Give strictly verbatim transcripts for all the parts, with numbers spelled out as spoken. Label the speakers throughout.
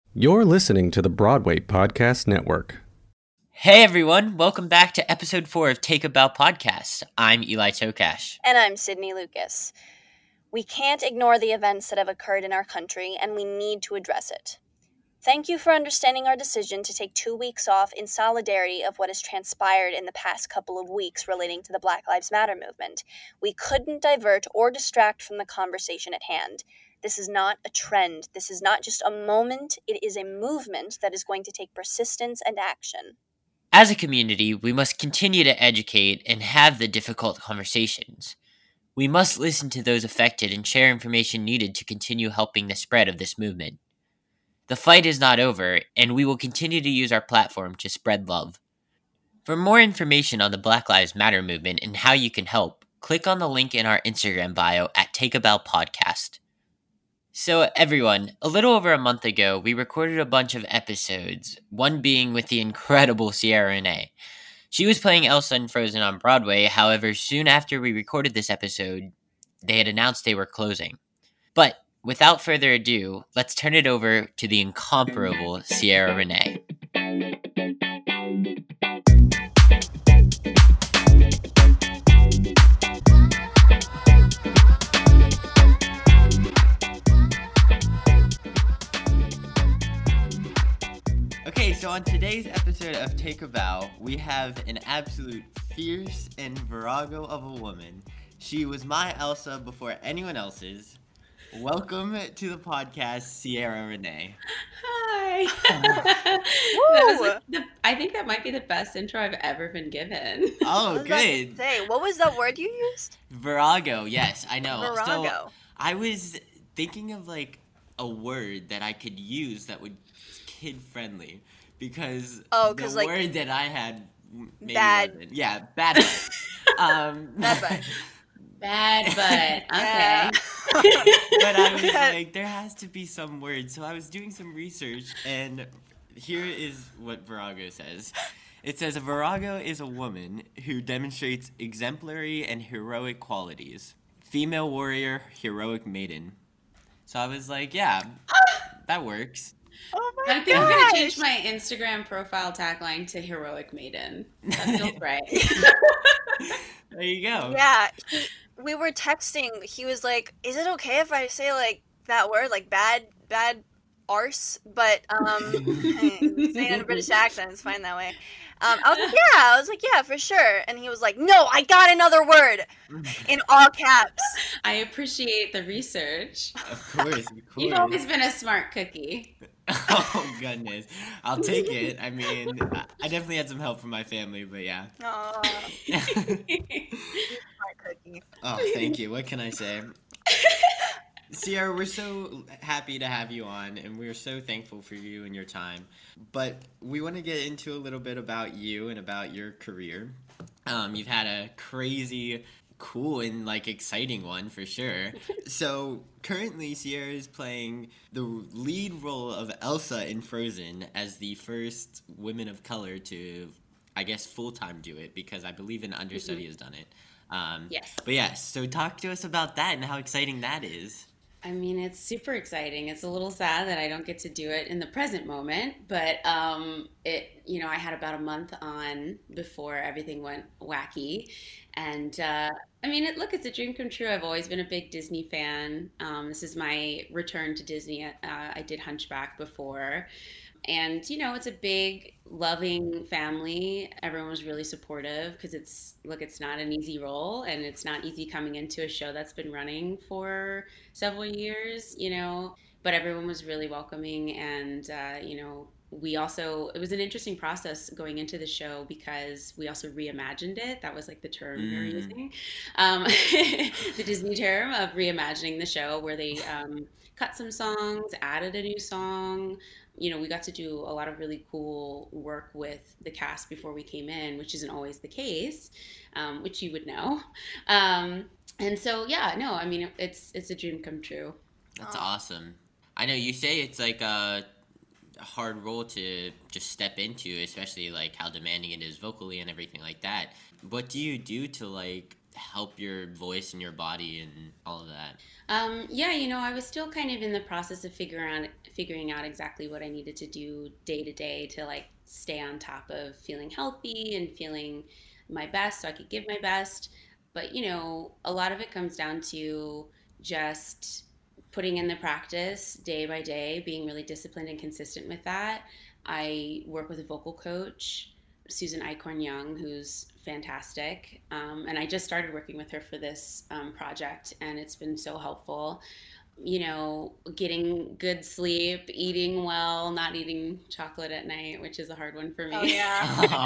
Speaker 1: You're listening to the Broadway Podcast Network.
Speaker 2: Hey everyone, welcome back to episode four of Take a Bow Podcast. I'm Eli Tokash.
Speaker 3: And I'm Sydney Lucas. We can't ignore the events that have occurred in our country, and we need to address it. Thank you for understanding our decision to take two weeks off in solidarity of what has transpired in the past couple of weeks relating to the Black Lives Matter movement. We couldn't divert or distract from the conversation at hand. This is not a trend. This is not just a moment. It is a movement that is going to take persistence and action.
Speaker 2: As a community, we must continue to educate and have the difficult conversations. We must listen to those affected and share information needed to continue helping the spread of this movement. The fight is not over, and we will continue to use our platform to spread love. For more information on the Black Lives Matter movement and how you can help, click on the link in our Instagram bio at Take a Bow Podcast. So everyone, a little over a month ago, we recorded a bunch of episodes, one being with the incredible Ciara Renee. She was playing Elsa in Frozen on Broadway, however, soon after we recorded this episode, they had announced they were closing. But without further ado, let's turn it over to the incomparable Ciara Renee. Okay, so on today's episode of Take a Bow, we have an absolute fierce and virago of a woman. She was my Elsa before anyone else's. Welcome to the podcast, Ciara Renee.
Speaker 4: Hi. That was like the, I think that might be the best intro I've ever been given.
Speaker 2: Oh,
Speaker 3: what
Speaker 2: good.
Speaker 3: Say, what was that word you used?
Speaker 2: Virago, yes, I know.
Speaker 3: Virago.
Speaker 2: So I was thinking of like a word that I could use that would kid-friendly because
Speaker 3: oh,
Speaker 2: the
Speaker 3: like,
Speaker 2: word that I had maybe
Speaker 3: bad.
Speaker 2: wasn't. Yeah, bad butt. um,
Speaker 3: bad butt.
Speaker 4: Bad butt. Okay.
Speaker 2: But I was like, there has to be some word. So I was doing some research, and here is what Virago says. It says, a virago is a woman who demonstrates exemplary and heroic qualities. Female warrior, heroic maiden. So I was like, yeah, that works.
Speaker 3: Oh my
Speaker 4: I think
Speaker 3: gosh.
Speaker 4: I'm going to change my Instagram profile tagline to heroic maiden. That feels right.
Speaker 2: There you go.
Speaker 3: Yeah, he, we were texting. He was like, "Is it okay if I say like that word, like bad, bad arse?" But um, saying it in a British accent is fine that way. Um, I was like, "Yeah," I was like, "Yeah, for sure." And he was like, "No, I got another word," in all caps.
Speaker 4: I appreciate the research.
Speaker 2: Of course, of course.
Speaker 4: You've always been a smart cookie.
Speaker 2: Oh, goodness. I'll take it. I mean, I definitely had some help from my family, but yeah.
Speaker 3: Aww. Smart cookie.
Speaker 2: Oh, thank you. What can I say? Ciara, we're so happy to have you on, and we're so thankful for you and your time. But we want to get into a little bit about you and about your career. Um, you've had a crazy, cool, and like exciting one for sure. So currently, Ciara is playing the lead role of Elsa in Frozen as the first woman of color to, I guess, full-time do it, because I believe an understudy mm-hmm. has done it. Um,
Speaker 4: yes.
Speaker 2: But yes, yeah, so talk to us about that and how exciting that is.
Speaker 4: I mean, it's super exciting. It's a little sad that I don't get to do it in the present moment, but um, it, you know, I had about a month on before everything went wacky, and uh, I mean, it, look, it's a dream come true. I've always been a big Disney fan. Um, this is my return to Disney. Uh, I did Hunchback before. And, you know, it's a big, loving family. Everyone was really supportive because it's, look, it's not an easy role, and it's not easy coming into a show that's been running for several years, you know, but everyone was really welcoming. And, uh, you know, we also, it was an interesting process going into the show because we also reimagined it. That was like the term mm. we were using. Um, the Disney term of reimagining the show, where they um, cut some songs, added a new song. You know, we got to do a lot of really cool work with the cast before we came in, which isn't always the case, um, which you would know. Um, and so, yeah, no, I mean, it's it's a dream come true.
Speaker 2: That's awesome. I know you say it's like a hard role to just step into, especially like how demanding it is vocally and everything like that. What do you do to like help your voice and your body and all of that?
Speaker 4: Um, yeah, you know, I was still kind of in the process of figuring out figuring out exactly what I needed to do day to day to like stay on top of feeling healthy and feeling my best so I could give my best. But, you know, a lot of it comes down to just putting in the practice day by day, being really disciplined and consistent with that. I work with a vocal coach, Susan Eichhorn Young, who's fantastic. Um, and I just started working with her for this um, project, and it's been so helpful. You know, getting good sleep, eating well, not eating chocolate at night, which is a hard one for me.
Speaker 3: Oh yeah.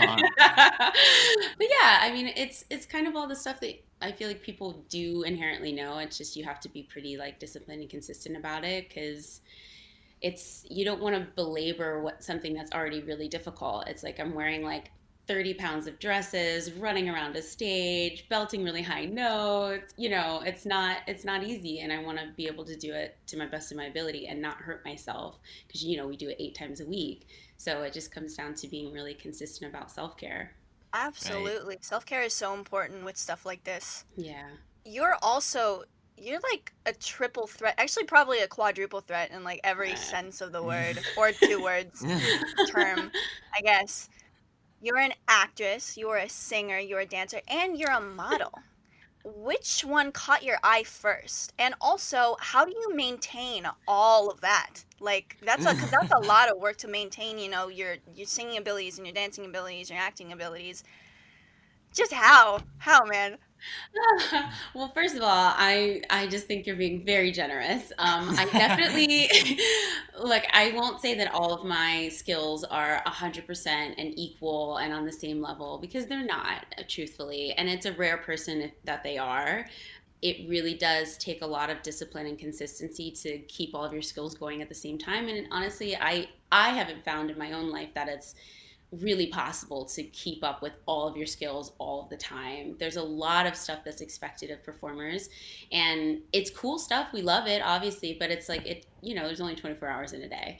Speaker 4: But yeah, I mean, it's it's kind of all the stuff that I feel like people do inherently know. It's just you have to be pretty like disciplined and consistent about it because it's you don't want to belabor what something that's already really difficult. It's like I'm wearing like thirty pounds of dresses, running around a stage, belting really high notes. You know, it's not it's not easy, and I want to be able to do it to my best of my ability and not hurt myself because you know we do it eight times a week. So it just comes down to being really consistent about self-care.
Speaker 3: Absolutely. Self-care is so important with stuff like this.
Speaker 4: Yeah.
Speaker 3: You're also you're like a triple threat, actually probably a quadruple threat in like every sense of the word, or two words term, I guess. You're an actress, you're a singer, you're a dancer, and you're a model. Which one caught your eye first? And also, how do you maintain all of that? Like that's a because that's a lot of work to maintain. You know, your your singing abilities and your dancing abilities, your acting abilities. Just how? How, man?
Speaker 4: Well, first of all, I I just think you're being very generous. Um, I definitely like I won't say that all of my skills are one hundred percent and equal and on the same level because they're not, uh, truthfully, and it's a rare person if, that they are. It really does take a lot of discipline and consistency to keep all of your skills going at the same time. And honestly, I I haven't found in my own life that it's really possible to keep up with all of your skills all of the time. There's a lot of stuff that's expected of performers, and it's cool stuff. We love it, obviously, but it's like it, you know, there's only twenty-four hours in a day.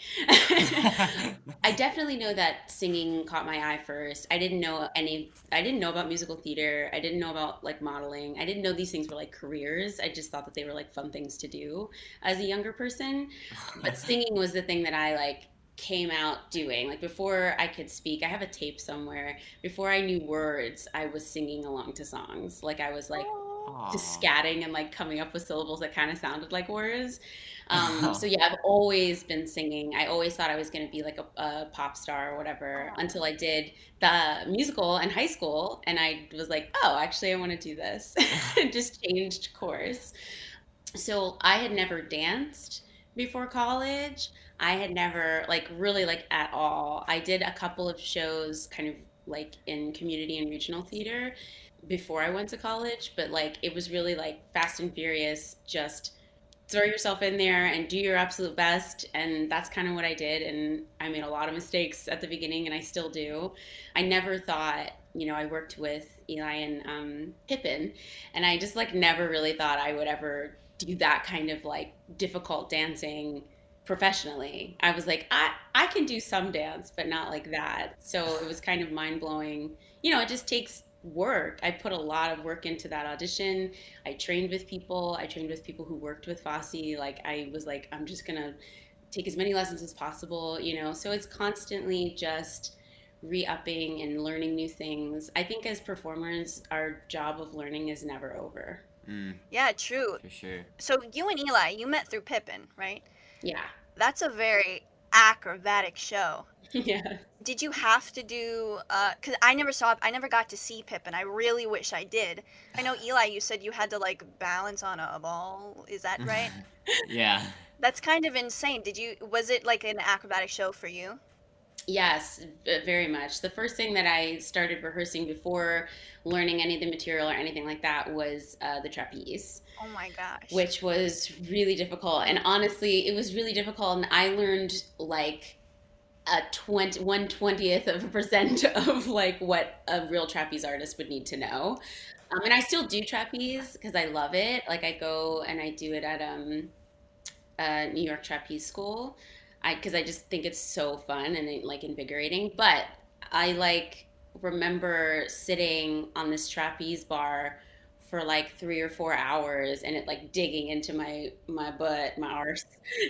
Speaker 4: I definitely know that singing caught my eye first. I didn't know any I didn't know about musical theater. I didn't know about like modeling. I didn't know these things were like careers. I just thought that they were like fun things to do as a younger person. But singing was the thing that I like came out doing. Like before I could speak, I have a tape somewhere. Before I knew words, I was singing along to songs. Like I was like just scatting and like coming up with syllables that kind of sounded like words. Um, so yeah, I've always been singing. I always thought I was going to be like a, a pop star or whatever until I did the musical in high school, and I was like, oh, actually, I want to do this. Just changed course. So I had never danced before college. I had never like really like at all. I did a couple of shows kind of like in community and regional theater before I went to college, but like it was really like fast and furious, just throw yourself in there and do your absolute best. And that's kind of what I did. And I made a lot of mistakes at the beginning, and I still do. I never thought, you know, I worked with Eli and um, Pippin, and I just like never really thought I would ever do that kind of like difficult dancing professionally. I was like, I, I can do some dance, but not like that. So it was kind of mind blowing. You know, it just takes work. I put a lot of work into that audition. I trained with people. I trained with people who worked with Fosse. Like I was like, I'm just gonna take as many lessons as possible, you know. So it's constantly just re-upping and learning new things. I think as performers, our job of learning is never over.
Speaker 2: Mm,
Speaker 3: Yeah, true.
Speaker 2: for sure.
Speaker 3: So you and Eli, you met through Pippin, right?
Speaker 4: Yeah.
Speaker 3: That's a very acrobatic show.
Speaker 4: Yeah.
Speaker 3: Did you have to do, uh, cause I never saw, I never got to see Pippin. I really wish I did. I know Eli, you said you had to like balance on a ball. Is that right?
Speaker 2: Yeah.
Speaker 3: That's kind of insane. Did you, was it like an acrobatic show for you?
Speaker 4: Yes, v- very much. The first thing that I started rehearsing before learning any of the material or anything like that was uh, the trapeze,
Speaker 3: Oh my gosh.
Speaker 4: which was really difficult. And honestly, it was really difficult. And I learned like a twenty, one twentieth of a percent of like what a real trapeze artist would need to know. Um, and I still do trapeze because I love it. Like I go and I do it at um, uh, New York Trapeze School. I because I just think it's so fun and like invigorating. But I like remember sitting on this trapeze bar for like three or four hours and it like digging into my my butt, my arse.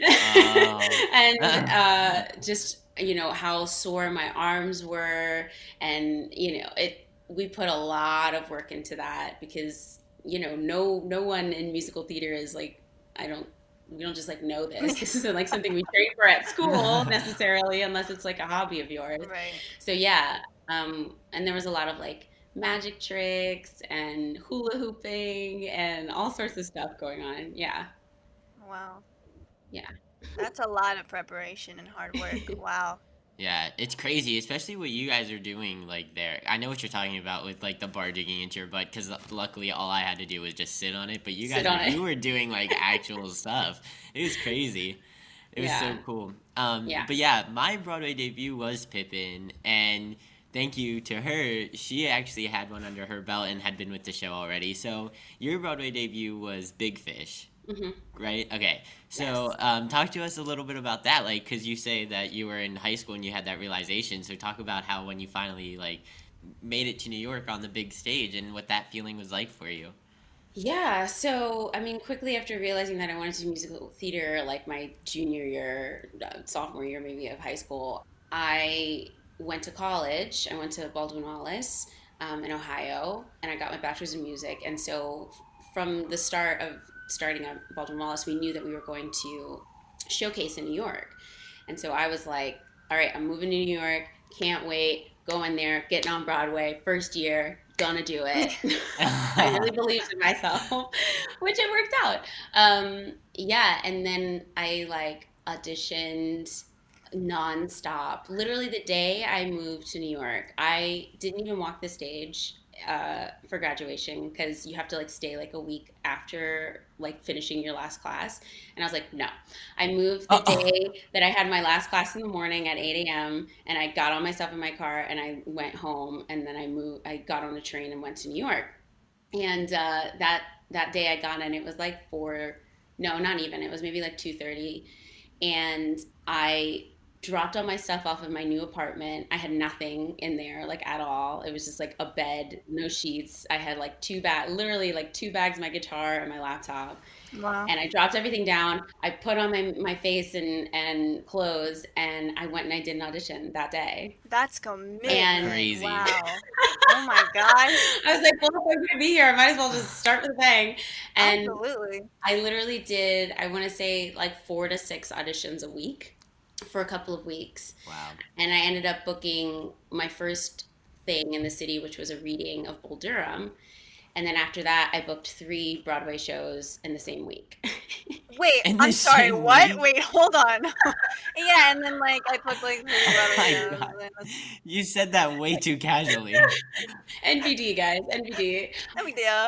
Speaker 2: Oh.
Speaker 4: And uh just, you know, how sore my arms were. And you know, it we put a lot of work into that because, you know, no no one in musical theater is like, I don't we don't just like know this. This isn't like something we train for at school necessarily, unless it's like a hobby of yours.
Speaker 3: Right.
Speaker 4: So yeah, um, and there was a lot of like magic tricks and hula hooping and all sorts of stuff going on. Yeah,
Speaker 3: Wow.
Speaker 4: yeah.
Speaker 3: That's a lot of preparation and hard work. Wow.
Speaker 2: Yeah, it's crazy, especially what you guys are doing like there. I know what you're talking about with like the bar digging into your butt, because luckily all I had to do was just sit on it. But you guys,
Speaker 4: Sit on
Speaker 2: were,
Speaker 4: it.
Speaker 2: you were doing like actual stuff. It was crazy. It was so
Speaker 4: Yeah.
Speaker 2: cool. Um,
Speaker 4: Yeah.
Speaker 2: But yeah, my Broadway debut was Pippin, and thank you to her. She actually had one under her belt and had been with the show already. So your Broadway debut was Big Fish.
Speaker 4: hmm
Speaker 2: Right? Okay. So,
Speaker 4: Yes.
Speaker 2: um, talk to us a little bit about that, like, because you say that you were in high school and you had that realization. So, talk about how when you finally, like, made it to New York on the big stage and what that feeling was like for you.
Speaker 4: Yeah, so I mean, quickly after realizing that I wanted to do musical theater, like my junior year, uh, sophomore year maybe of high school, I went to college. I went to Baldwin Wallace um, in Ohio, and I got my bachelor's in music. And so, from the start of starting at Baldwin Wallace, we knew that we were going to showcase in New York. And so I was like, all right, I'm moving to New York. Can't wait. Going there, getting on Broadway, first year, gonna do it. I really believed in myself, which it worked out. Um, yeah, and then I like auditioned nonstop. Literally the day I moved to New York, I didn't even walk the stage uh, for graduation because you have to like stay like a week after like finishing your last class. And I was like, no. I moved the
Speaker 2: Uh-oh.
Speaker 4: day that I had my last class in the morning at eight a.m. and I got all my stuff in my car and I went home, and then I moved. I got on a train and went to New York. And uh, that that day I got in, it was like four. No, not even. It was maybe like two thirty, and I dropped all my stuff off in my new apartment. I had nothing in there like at all. It was just like a bed, no sheets. I had like two bags, literally like two bags, my guitar and my laptop.
Speaker 3: Wow.
Speaker 4: And I dropped everything down. I put on my, my face and, and clothes, and I went and I did an audition that day.
Speaker 3: That's commitment.
Speaker 4: And-
Speaker 2: Crazy.
Speaker 3: Wow. Oh my God.
Speaker 4: I was like, well, if I'm going to be here, I might as well just start with a bang. And
Speaker 3: Absolutely.
Speaker 4: I literally did, I want to say like four to six auditions a week for a couple of weeks.
Speaker 2: Wow.
Speaker 4: And I ended up booking my first thing in the city, which was a reading of Bull Durham. And then after that, I booked three Broadway shows in the same week.
Speaker 3: Wait,
Speaker 2: In
Speaker 3: I'm
Speaker 2: the
Speaker 3: sorry,
Speaker 2: same
Speaker 3: what?
Speaker 2: week?
Speaker 3: Wait, hold on. Yeah, and then like I put like three
Speaker 2: Oh my
Speaker 3: Broadway shows,
Speaker 2: God.
Speaker 3: and then that's
Speaker 2: You said that way too casually.
Speaker 4: N B D, guys, N B D.
Speaker 3: no big deal.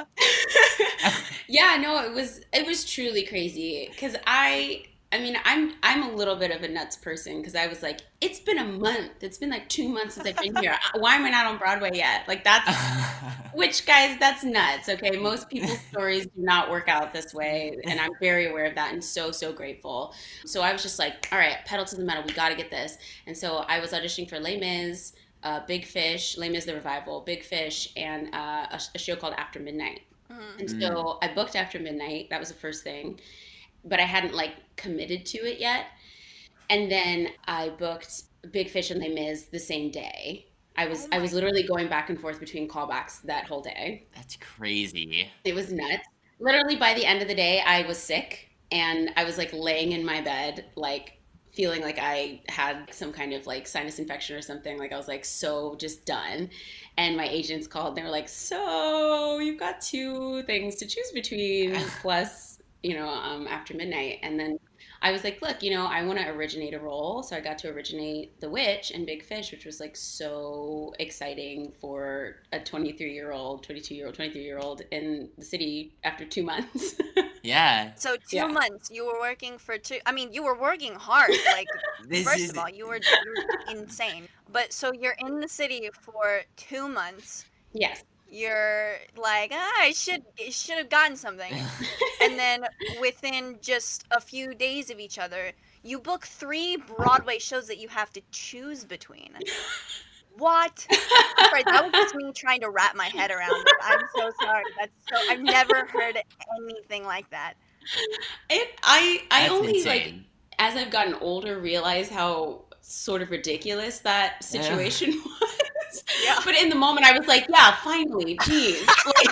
Speaker 4: Yeah, no, it was it was truly crazy because I I mean I'm I'm a little bit of a nuts person because I was like, it's been a month, it's been like two months since I've been here. Why am I not on Broadway yet? Like that's which guys, that's nuts. Okay, most people's stories do not work out this way, and I'm very aware of that and so so grateful. So I was just like, all right, pedal to the metal, we got to get this. And so I was auditioning for Les Mis, uh, Big Fish, Les Mis the Revival, Big Fish, and uh, a, a show called After Midnight.
Speaker 3: Mhm.
Speaker 4: And so I booked After Midnight. That was the first thing, but I hadn't like committed to it yet. And then I booked Big Fish and Les Mis the same day. I was
Speaker 3: Oh
Speaker 4: I
Speaker 3: my-
Speaker 4: was literally going back and forth between callbacks that whole day.
Speaker 2: That's crazy.
Speaker 4: It was nuts. Literally by the end of the day, I was sick and I was like laying in my bed, like feeling like I had some kind of like sinus infection or something. Like I was like so just done. And my agents called and they were like, so you've got two things to choose between plus, you know, um, After Midnight. And then I was like, look, you know, I want to originate a role. So I got to originate The Witch and Big Fish, which was like so exciting for a twenty-three year old, twenty-two year old, twenty-three year old in the city after two months.
Speaker 2: Yeah.
Speaker 3: So two
Speaker 4: Yeah.
Speaker 3: months you were working for two. I mean, you were working hard. Like
Speaker 2: This
Speaker 3: first
Speaker 2: is
Speaker 3: of all, you were, you were insane. But so you're in the city for two months.
Speaker 4: Yes.
Speaker 3: You're like, ah, I should should have gotten something. And then within just a few days of each other, you book three Broadway shows that you have to choose between. What? I'm sorry, that was just me trying to wrap my head around it. I'm so sorry. That's so I've never heard anything like that.
Speaker 4: It I I
Speaker 2: That's
Speaker 4: only
Speaker 2: insane.
Speaker 4: like as I've gotten older realize how sort of ridiculous that situation was.
Speaker 3: Yeah.
Speaker 4: But in the moment I was like, yeah, finally, geez. Like,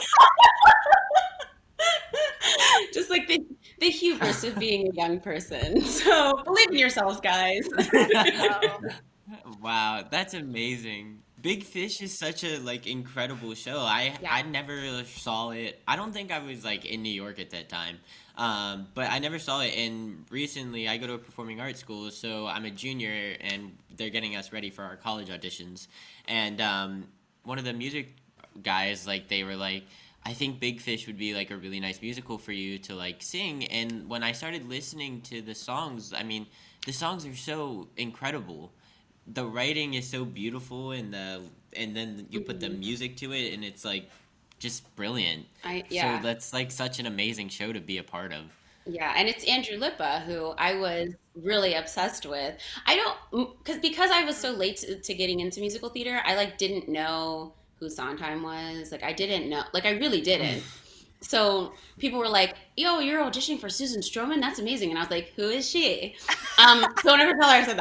Speaker 4: just like the the hubris of being a young person. So believe in yourselves, guys.
Speaker 3: Wow.
Speaker 2: Wow, that's amazing. Big Fish is such a like incredible show. I
Speaker 4: Yeah.
Speaker 2: I never really saw it. I don't think I was like in New York at that time. Um, but I never saw it. And recently, I go to a performing arts school, so I'm a junior, and they're getting us ready for our college auditions. And um, one of the music guys, like they were like, I think Big Fish would be like a really nice musical for you to like sing. And when I started listening to the songs, I mean, the songs are so incredible. The writing is so beautiful, and the and then you put the
Speaker 4: Mhm.
Speaker 2: music to it, and it's like just brilliant.
Speaker 4: I yeah.
Speaker 2: So that's like such an amazing show to be a part of.
Speaker 4: Yeah, and it's Andrew Lippa who I was really obsessed with. I don't because because I was so late to, to getting into musical theater, I like didn't know who Sondheim was. Like I didn't know, like I really didn't. So people were like, "Yo, you're auditioning for Susan Stroman? That's amazing!" And I was like, "Who is she?" Um, don't ever tell her I said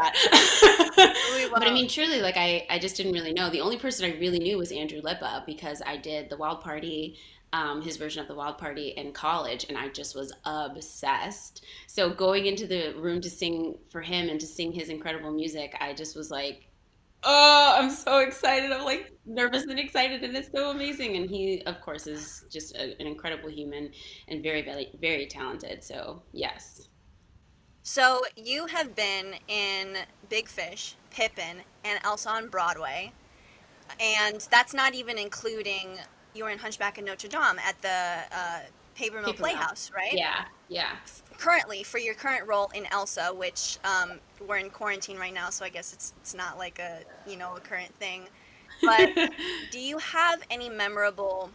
Speaker 4: that.
Speaker 3: We
Speaker 4: But I
Speaker 3: won't.
Speaker 4: mean, truly, like I, I just didn't really know. The only person I really knew was Andrew Lippa because I did the Wild Party, um, his version of the Wild Party in college, and I just was obsessed. So going into the room to sing for him and to sing his incredible music, I just was like, oh, I'm so excited. I'm like nervous and excited, and it's so amazing. And he, of course, is just a, an incredible human and very, very, very talented. So, yes.
Speaker 3: So you have been in Big Fish, Pippin, and Elsa on Broadway, and that's not even including you were in Hunchback of Notre Dame at the uh, Paper Mill
Speaker 4: Paper Mill.
Speaker 3: Playhouse, right?
Speaker 4: Yeah, yeah.
Speaker 3: Currently, for your current role in Elsa, which um, we're in quarantine right now, so I guess it's it's not like a you know a current thing. But do you have any memorable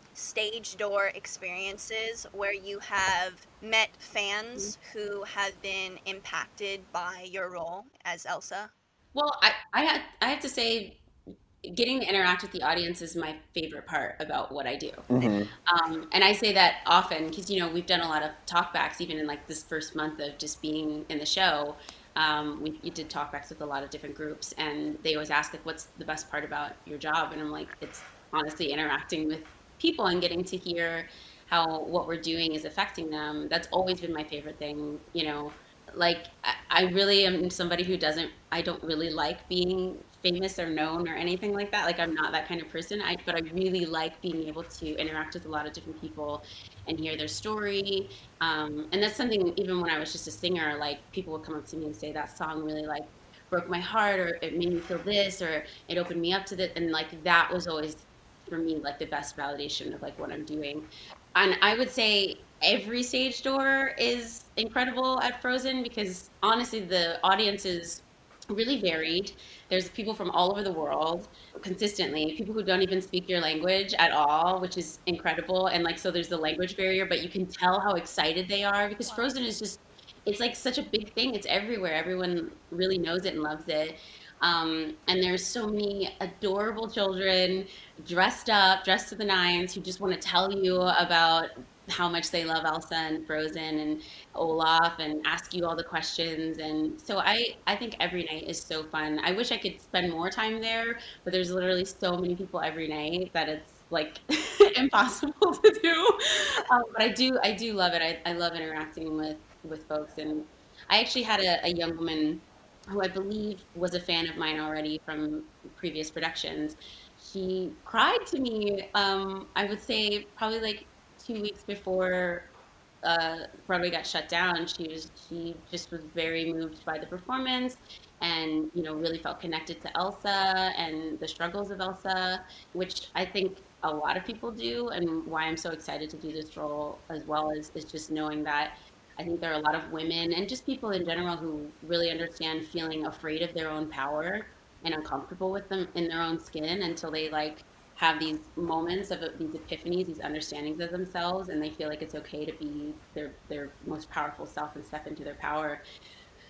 Speaker 3: stage door experiences where you have met fans who have been impacted by your role as Elsa?
Speaker 4: Well, I, I, had, I have to say, getting to interact with the audience is my favorite part about what I do.
Speaker 1: Mm-hmm.
Speaker 4: Um, and I say that often because, you know, we've done a lot of talkbacks, even in like this first month of just being in the show. Um, we, we did talkbacks with a lot of different groups, and they always ask, like, what's the best part about your job? And I'm like, it's honestly interacting with people and getting to hear how what we're doing is affecting them. That's always been my favorite thing, you know. Like, I, I really am somebody who doesn't, I don't really like being famous or known or anything like that. Like, I'm not that kind of person. I, but I really like being able to interact with a lot of different people and hear their story. Um, and that's something, even when I was just a singer, like, people would come up to me and say, that song really, like, broke my heart, or it made me feel this, or it opened me up to this. And, like, that was always, for me, like, the best validation of, like, what I'm doing. And I would say every stage door is incredible at Frozen because honestly, the audience is really varied. There's people from all over the world consistently, people who don't even speak your language at all, which is incredible. And like, so there's the language barrier, but you can tell how excited they are because Frozen is just, it's like such a big thing. It's everywhere. Everyone really knows it and loves it. Um, and there's so many adorable children dressed up, dressed to the nines, who just want to tell you about how much they love Elsa and Frozen and Olaf and ask you all the questions. And so I, I think every night is so fun. I wish I could spend more time there, but there's literally so many people every night that it's like impossible to do. Um, but I do, I do love it. I, I love interacting with, with folks. And I actually had a, a young woman who I believe was a fan of mine already from previous productions. She cried to me, um, I would say probably like two weeks before uh, Broadway got shut down. She was she just was very moved by the performance, and you know really felt connected to Elsa and the struggles of Elsa, which I think a lot of people do, and why I'm so excited to do this role as well is is just knowing that I think there are a lot of women and just people in general who really understand feeling afraid of their own power and uncomfortable with them in their own skin until they like have these moments of these epiphanies, these understandings of themselves, and they feel like it's okay to be their their most powerful self and step into their power.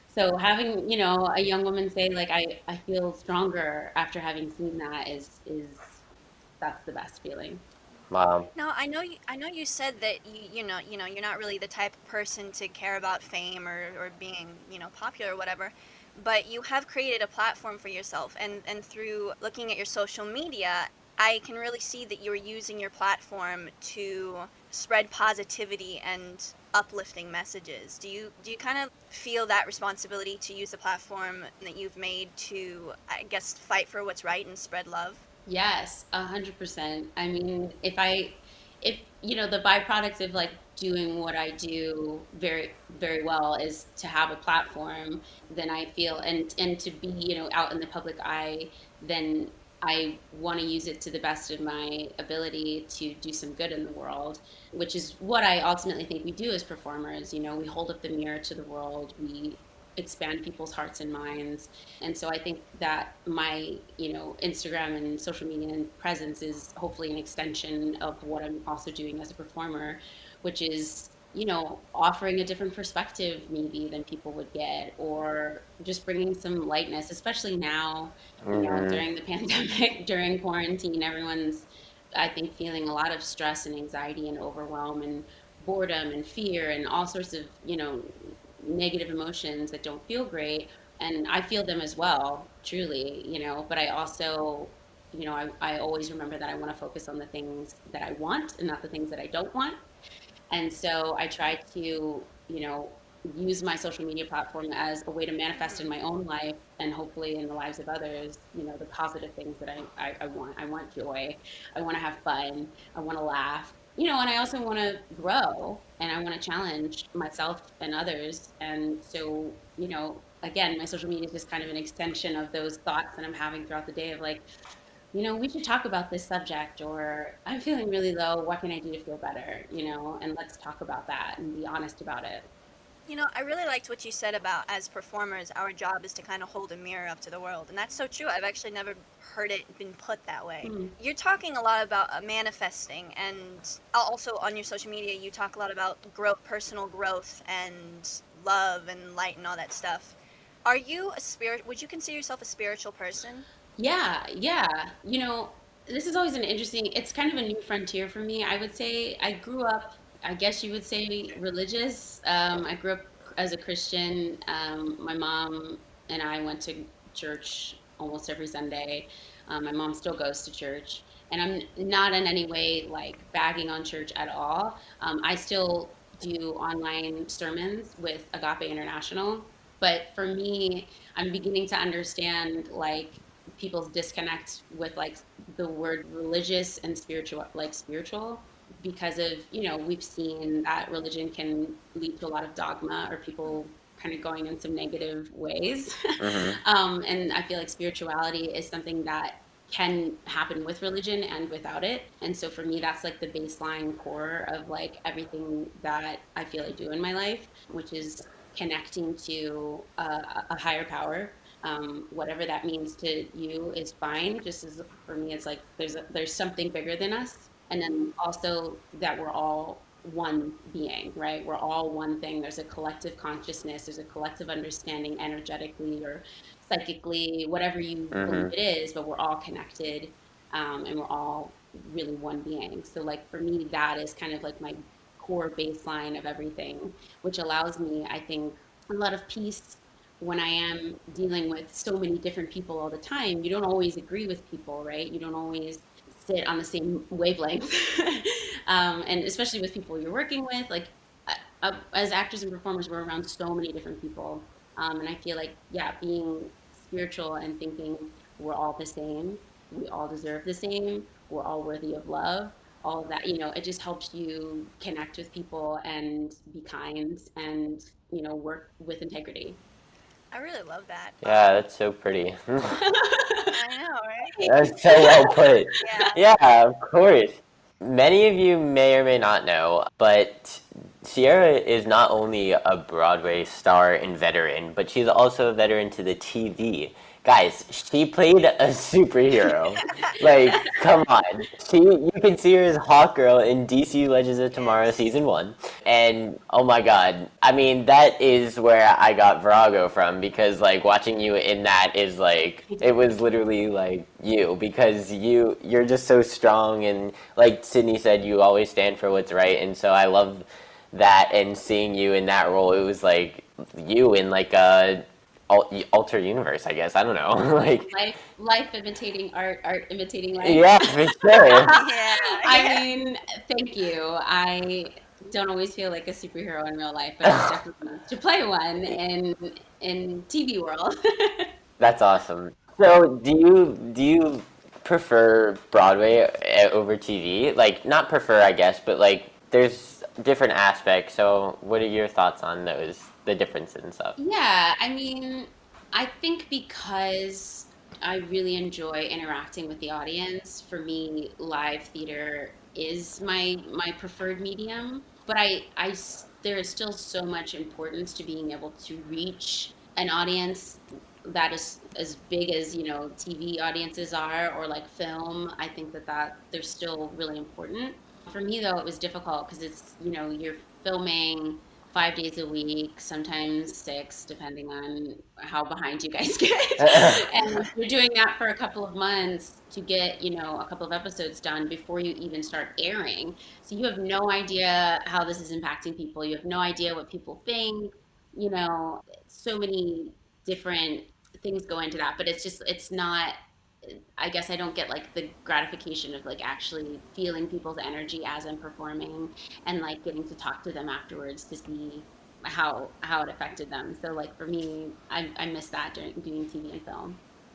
Speaker 4: So having, you know, a young woman say like I, I feel stronger after having seen that is is that's the best feeling.
Speaker 5: Wow.
Speaker 3: Now, I know you, I know you said that you, you know, you know, you're not really the type of person to care about fame or, or being, you know, popular or whatever, but you have created a platform for yourself, and and through looking at your social media, I can really see that you're using your platform to spread positivity and uplifting messages. Do you do you kind of feel that responsibility to use the platform that you've made to, I guess, fight for what's right and spread love?
Speaker 4: Yes, a hundred percent. I mean, if I, if you know, the byproduct of like doing what I do very, very well is to have a platform, then I feel and and to be, you know, out in the public eye, then I want to use it to the best of my ability to do some good in the world, which is what I ultimately think we do as performers. You know, we hold up the mirror to the world, we expand people's hearts and minds. And so I think that my, you know, Instagram and social media and presence is hopefully an extension of what I'm also doing as a performer, which is, you know, offering a different perspective maybe than people would get, or just bringing some lightness, especially now, you know,
Speaker 5: Hmm.
Speaker 4: during the pandemic, during quarantine, everyone's, I think, feeling a lot of stress and anxiety and overwhelm and boredom and fear and all sorts of, you know, negative emotions that don't feel great. And I feel them as well, truly, you know, but I also, you know, I, I always remember that I want to focus on the things that I want and not the things that I don't want. And so I try to, you know, use my social media platform as a way to manifest in my own life and hopefully in the lives of others, you know, the positive things that I, I, I want. I want joy. I want to have fun. I want to laugh. You know, and I also want to grow and I want to challenge myself and others. And so, you know, again, my social media is just kind of an extension of those thoughts that I'm having throughout the day of like, you know, we should talk about this subject, or I'm feeling really low. What can I do to feel better? You know, and let's talk about that and be honest about it.
Speaker 3: You know, I really liked what you said about as performers, our job is to kind of hold a mirror up to the world. And that's so true. I've actually never heard it been put that way.
Speaker 4: Hmm.
Speaker 3: You're talking a lot about uh, manifesting, and also on your social media, you talk a lot about growth, personal growth, and love and light and all that stuff. Are you a spirit? Would you consider yourself a spiritual person?
Speaker 4: Yeah, yeah. You know, this is always an interesting, it's kind of a new frontier for me. I would say I grew up, I guess you would say religious. Um, I grew up as a Christian. Um, my mom and I went to church almost every Sunday. Um, my mom still goes to church. And I'm not in any way like bagging on church at all. Um, I still do online sermons with Agape International. But for me, I'm beginning to understand like people's disconnect with like the word religious and spiritual, like spiritual, because of, you know, we've seen that religion can lead to a lot of dogma or people kind of going in some negative ways.
Speaker 5: Hmm.
Speaker 4: um, and I feel like spirituality is something that can happen with religion and without it. And so for me, that's like the baseline core of like everything that I feel I do in my life, which is connecting to a, a higher power. Um, whatever that means to you is fine. Just as for me, it's like there's a, there's something bigger than us, and then also that we're all one being, right? We're all one thing. There's a collective consciousness. There's a collective understanding, energetically or psychically, whatever you believe
Speaker 5: Hmm.
Speaker 4: it is. But we're all connected, um, and we're all really one being. So, like for me, that is kind of like my core baseline of everything, which allows me, I think, a lot of peace when I am dealing with so many different people all the time. You don't always agree with people, right? You don't always sit on the same wavelength. um, and especially with people you're working with, like uh, uh, as actors and performers, we're around so many different people. Um, and I feel like, yeah, being spiritual and thinking we're all the same, we all deserve the same, we're all worthy of love, all of that, you know, it just helps you connect with people and be kind and, you know, work with integrity.
Speaker 3: I really love that.
Speaker 5: Yeah, that's so pretty.
Speaker 3: I know, right?
Speaker 5: That's so well put.
Speaker 3: Yeah.
Speaker 5: Yeah, of course. Many of you may or may not know, but Sierra is not only a Broadway star and veteran, but she's also a veteran to the T V. Guys, she played a superhero. Like, come on. She, you can see her as Hawkgirl in D C Legends of Tomorrow
Speaker 3: Yes.
Speaker 5: season one. And oh my god, I mean, that is where I got Virago from, because like watching you in that is like, it was literally like you, because you you're just so strong, and like Sydney said, you always stand for what's right. And so I love that, and seeing you in that role, it was like you in like a al- alter universe, I guess. I don't know. Like,
Speaker 4: Life, life imitating art, art imitating life.
Speaker 5: yeah, for sure.
Speaker 3: Yeah.
Speaker 4: I mean, thank you. I don't always feel like a superhero in real life, but it's definitely nice to play one in in T V world.
Speaker 5: That's awesome. So, do you do you prefer Broadway uh, over T V? Like, not prefer, I guess, but like, there's different aspects. So, what are your thoughts on those, the differences and stuff?
Speaker 4: Yeah, I mean, I think because I really enjoy interacting with the audience, for me, live theater is my my preferred medium. But I, I s- there is still so much importance to being able to reach an audience that is as big as, you know, T V audiences are, or like film. I think that that they're still really important. For me, though, it was difficult because it's, you know, you're filming five days a week, sometimes six, depending on how behind you guys get. And you're doing that for a couple of months to get, you know, a couple of episodes done before you even start airing. So you have no idea how this is impacting people. You have no idea what people think. You know, so many different things go into that, but it's just, it's not, I guess I don't get like the gratification of like actually feeling people's energy as I'm performing, and like getting to talk to them afterwards to see how how it affected them. So like for me, I I miss that during doing T V and film.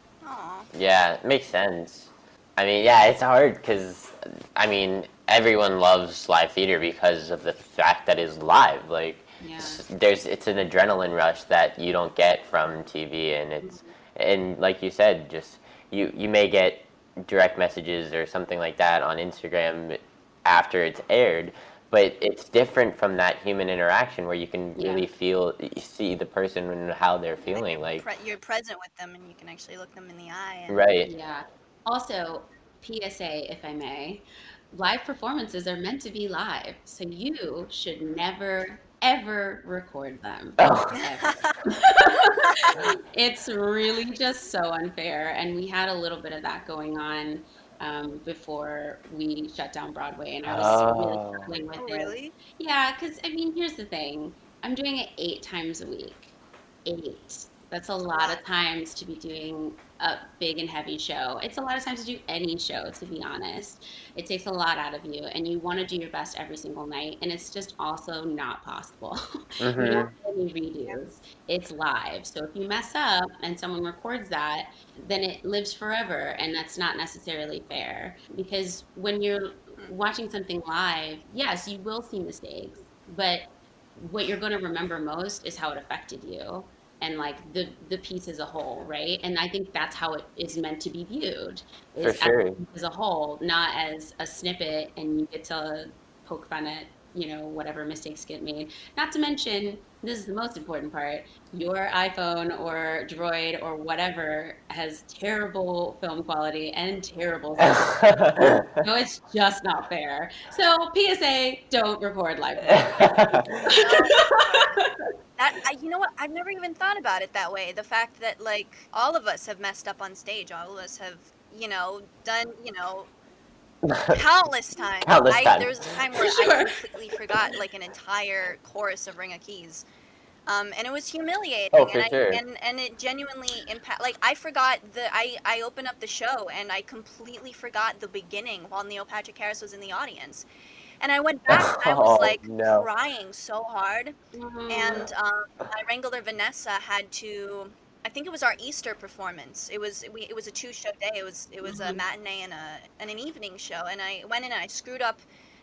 Speaker 3: Aw.
Speaker 5: Yeah, it makes sense. I mean, yeah, it's hard because, I mean, everyone loves live theater because of the fact that it's live. Like,
Speaker 4: Yeah.
Speaker 5: s- there's it's an adrenaline rush that you don't get from T V, and it's and like you said, just you you may get direct messages or something like that on Instagram after it's aired, but it's different from that human interaction where you can
Speaker 4: Yeah.
Speaker 5: really feel, see the person and how they're
Speaker 3: And
Speaker 5: feeling.
Speaker 3: you're,
Speaker 5: Like,
Speaker 3: pre- you're present with them, and you can actually look them in the eye. And
Speaker 5: right.
Speaker 4: Yeah. Also, P S A, if I may, live performances are meant to be live, so you should never, ever record them. Ever. It's really just so unfair. And we had a little bit of that going on um, before we shut down Broadway, and I was really
Speaker 5: Oh.
Speaker 4: struggling with
Speaker 3: oh,
Speaker 4: it.
Speaker 3: really?
Speaker 4: Yeah, because I mean, here's the thing, I'm doing it eight times a week. Eight. That's a
Speaker 3: It's a
Speaker 4: lot
Speaker 3: lot.
Speaker 4: of times to be doing a big and heavy show. It's a lot of times to do any show, to be honest. It takes a lot out of you, and you want to do your best every single night, and it's just also not possible. You don't
Speaker 5: Mm-hmm.
Speaker 4: get any redos. It's live. So if you mess up and someone records that, then it lives forever, and that's not necessarily fair. Because when you're
Speaker 3: Hmm.
Speaker 4: watching something live, yes, you will see mistakes, but what you're going to remember most is how it affected you, and like the the piece as a whole, right? And I think that's how it is meant to be viewed,
Speaker 5: For
Speaker 4: is as a,
Speaker 5: sure.
Speaker 4: piece as a whole, not as a snippet, and you get to poke fun at, you know, whatever mistakes get made. Not to mention, this is the most important part, your iPhone or Droid or whatever has terrible film quality and terrible sound. So it's just not fair. So P S A, don't record live performances.
Speaker 3: No. That I, you know what? I've never even thought about it that way. The fact that like all of us have messed up on stage, all of us have, you know, done, you know, countless times.
Speaker 5: Countless
Speaker 3: I
Speaker 5: times.
Speaker 3: there was a time
Speaker 4: For
Speaker 3: where I
Speaker 4: sure.
Speaker 3: completely forgot like an entire chorus of Ring of Keys. Um, and it was
Speaker 5: Oh,
Speaker 3: humiliating, and
Speaker 5: for
Speaker 3: I
Speaker 5: sure.
Speaker 3: and and it genuinely impact. Like I forgot the I I opened up the show and I completely forgot the beginning while Neil Patrick Harris was in the audience, and I went back and I was
Speaker 5: Oh
Speaker 3: like
Speaker 5: no.
Speaker 3: crying so hard,
Speaker 4: Mm,
Speaker 3: and um, my wrangler Vanessa had to. I think it was our Easter performance. It was we. It was a two show day. It was it was a
Speaker 4: mhm.
Speaker 3: matinee and a and an evening show. And I went in and I screwed up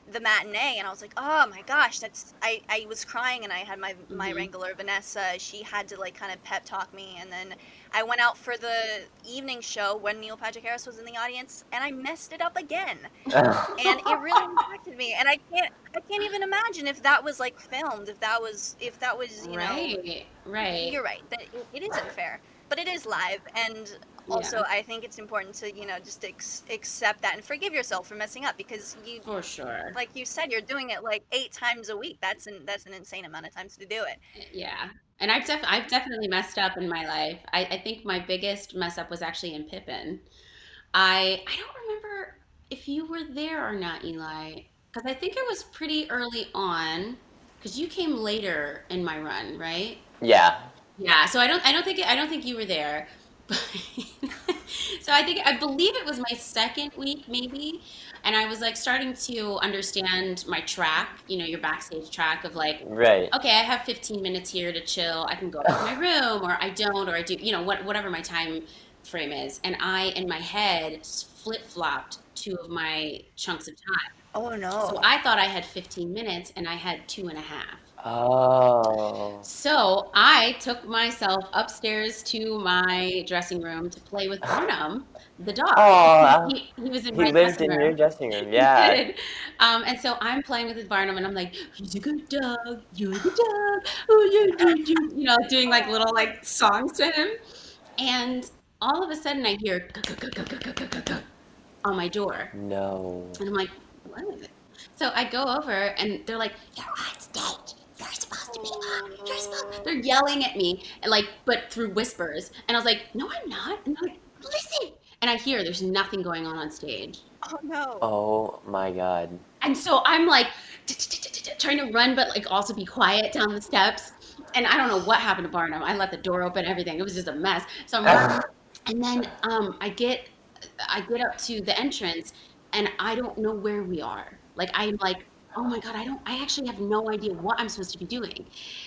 Speaker 3: the matinee, and I was like, oh my gosh, that's I, I was crying, and I had my my
Speaker 4: Mm-hmm.
Speaker 3: wrangler Vanessa. She had to like kind of pep talk me, and then I went out for the evening show when Neil Patrick Harris was in the audience, and I messed it up again, and it really impacted me. And I can't I can't even imagine if that was like filmed, if that was if that was you know
Speaker 4: Right, right.
Speaker 3: you're right that it, it isn't fair, but it is live, and also
Speaker 4: Yeah,
Speaker 3: I think it's important to you know just ex- accept that and forgive yourself for messing up, because you
Speaker 4: for sure.
Speaker 3: like you said, you're doing it like eight times a week. That's an that's an insane amount of times to do it.
Speaker 4: Yeah. And I've def I've definitely messed up in my life. I, I think my biggest mess up was actually in Pippin. I I don't remember if you were there or not, Eli, because I think it was pretty early on, because you came later in my run, right?
Speaker 5: Yeah.
Speaker 4: Yeah, so I don't I don't think I don't think you were there. But so I think I believe it was my second week maybe, and I was like starting to understand my track, you know, your backstage track of like,
Speaker 5: Right.
Speaker 4: okay, I have fifteen minutes here to chill. I can go to my room or I don't or I do, you know, what whatever my time frame is. And I in my head flip-flopped two of my chunks of time.
Speaker 3: Oh
Speaker 4: So
Speaker 3: no.
Speaker 4: I thought I had fifteen minutes and I had two and a half.
Speaker 5: Oh.
Speaker 4: So I took myself upstairs to my dressing room to play with Barnum, the dog.
Speaker 5: Oh,
Speaker 4: He, he was in
Speaker 5: he
Speaker 4: my
Speaker 5: lived
Speaker 4: dressing
Speaker 5: in your
Speaker 4: room.
Speaker 5: dressing room.
Speaker 4: He
Speaker 5: Yeah.
Speaker 4: did. Um, and so I'm playing with Barnum and I'm like, he's a good dog. You're the dog. Oh, you, you, you, you know, doing like little like songs to him. And all of a sudden I hear on my door.
Speaker 5: No.
Speaker 4: And I'm like, what is it? So I go over and they're like, you're on stage. You're supposed to be on. You're supposed. They're yelling at me and like, but through whispers. And I was like, no, I'm not. And they're like, listen. And I hear there's nothing going on on stage.
Speaker 3: Oh no.
Speaker 5: Oh my God.
Speaker 4: And so I'm like trying to run, but like also be quiet down the steps. And I don't know what happened to Barnum. I left the door open, everything. It was just a mess. So I'm running, and then um, I get I get up to the entrance, and I don't know where we are. Like I'm like, oh my God, I don't. I actually have no idea what I'm supposed to be doing.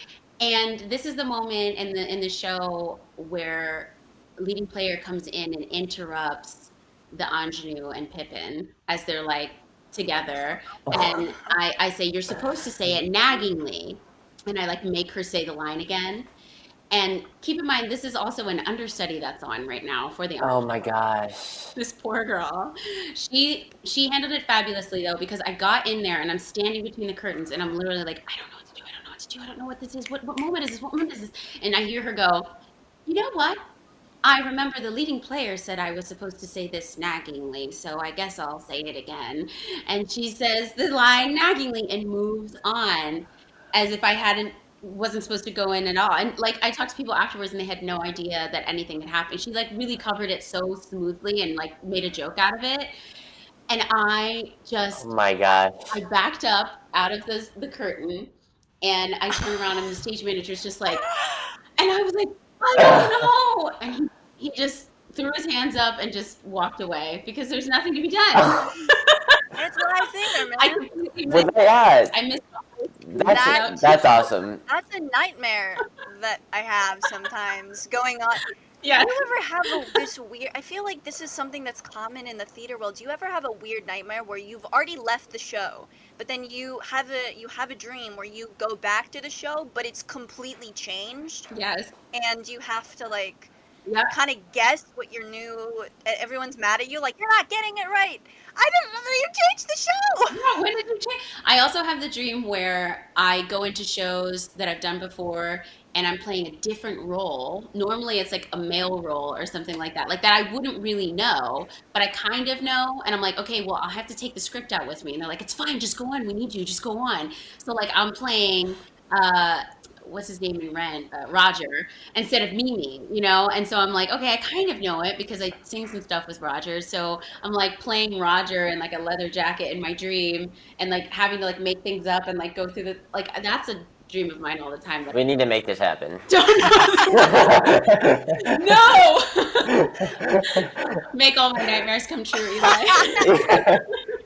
Speaker 4: And this is the moment in the in the show where leading player comes in and interrupts the ingenue and Pippin as they're like together. And I, I say, you're supposed to say it naggingly. And I like make her say the line again. And keep in mind, this is also an understudy that's on right now for the
Speaker 5: Oh
Speaker 4: ingenue.
Speaker 5: my gosh.
Speaker 4: This poor girl. She she handled it fabulously though, because I got in there and I'm standing between the curtains and I'm literally like, I don't know what to do. I don't know what to do. I don't know what this is. What what moment is this? What moment is this? And I hear her go, you know what? I remember the leading player said I was supposed to say this naggingly, so I guess I'll say it again. And she says the line naggingly and moves on as if I hadn't wasn't supposed to go in at all. And like I talked to people afterwards and they had no idea that anything had happened. She like really covered it so smoothly and like made a joke out of it. And I
Speaker 5: Oh
Speaker 4: just
Speaker 5: my gosh.
Speaker 4: I backed up out of the the curtain and I turned around and the stage manager's just like, and I was like, I don't know. And he, he just threw his hands up and just walked away because there's nothing to be done.
Speaker 3: It's live theater,
Speaker 4: I
Speaker 3: man.
Speaker 4: completely
Speaker 5: Where
Speaker 4: missed,
Speaker 5: they at?
Speaker 4: I missed all those
Speaker 5: That's
Speaker 3: That-
Speaker 5: that's awesome.
Speaker 3: That's a nightmare that I have sometimes going on.
Speaker 4: Yeah.
Speaker 3: Do you ever have a, this weird? I feel like this is something that's common in the theater world. Do you ever have a weird nightmare where you've already left the show, but then you have a you have a dream where you go back to the show, but it's completely changed,
Speaker 4: Yes.
Speaker 3: and you have to like
Speaker 4: Yep.
Speaker 3: kind of guess what your new. Everyone's mad at you, like you're not getting it right. I didn't know that you changed the show.
Speaker 4: Yeah, when did you change? I also have the dream where I go into shows that I've done before and I'm playing a different role. Normally it's like a male role or something like that. Like that I wouldn't really know, but I kind of know. And I'm like, okay, well, I'll have to take the script out with me. And they're like, it's fine, just go on. We need you, just go on. So like I'm playing, uh, what's his name in Rent, uh, Roger, instead of Mimi, you know? And so I'm like, okay, I kind of know it because I sing some stuff with Roger. So I'm like playing Roger in like a leather jacket in my dream and like having to like make things up and like go through the, like that's a dream of mine all the time. That
Speaker 5: We need to make this happen.
Speaker 4: No! Make all my nightmares come true, Eli.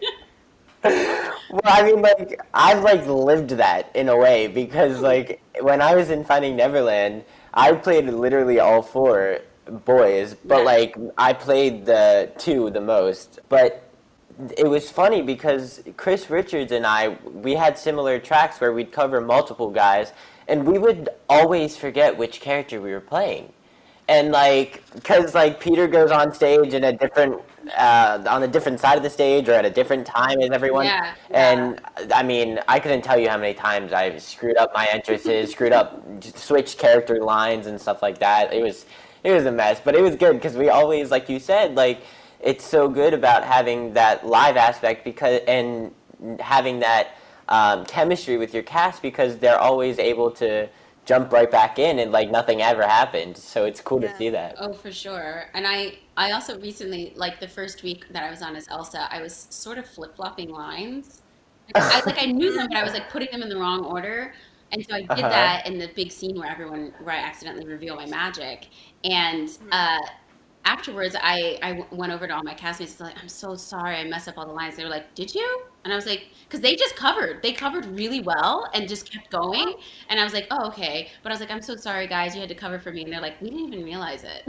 Speaker 5: Well, I mean, like, I've, like, lived that in a way, because, like, when I was in Finding Neverland, I played literally all four boys, but,
Speaker 4: Yeah.
Speaker 5: like, I played the two the most. But it was funny because Chris Richards and I, we had similar tracks where we'd cover multiple guys, and we would always forget which character we were playing. And like, cause like Peter goes on stage in a different, uh, on a different side of the stage or at a different time as everyone.
Speaker 4: Yeah,
Speaker 5: And I mean, I couldn't tell you how many times I've screwed up my entrances, screwed up, switched character lines and stuff like that. It was, it was a mess, but it was good because we always, like you said, like it's so good about having that live aspect because and having that um, chemistry with your cast because they're always able to jump right back in and like nothing ever happened. So it's cool
Speaker 3: Yeah.
Speaker 5: to see that.
Speaker 4: Oh, for sure. And I, I also recently, like the first week that I was on as Elsa, I was sort of flip-flopping lines. Like, I like I knew them, but I was like putting them in the wrong order. And so I did
Speaker 5: Uh-huh.
Speaker 4: that in the big scene where everyone, where I accidentally reveal my magic. And uh, afterwards, I, I w- went over to all my castmates and was like, I'm so sorry, I messed up all the lines. They were like, did you? And I was like, because they just covered. They covered really well and just kept going. And I was like, oh, okay. But I was like, I'm so sorry, guys. You had to cover for me. And they're like, we didn't even realize it.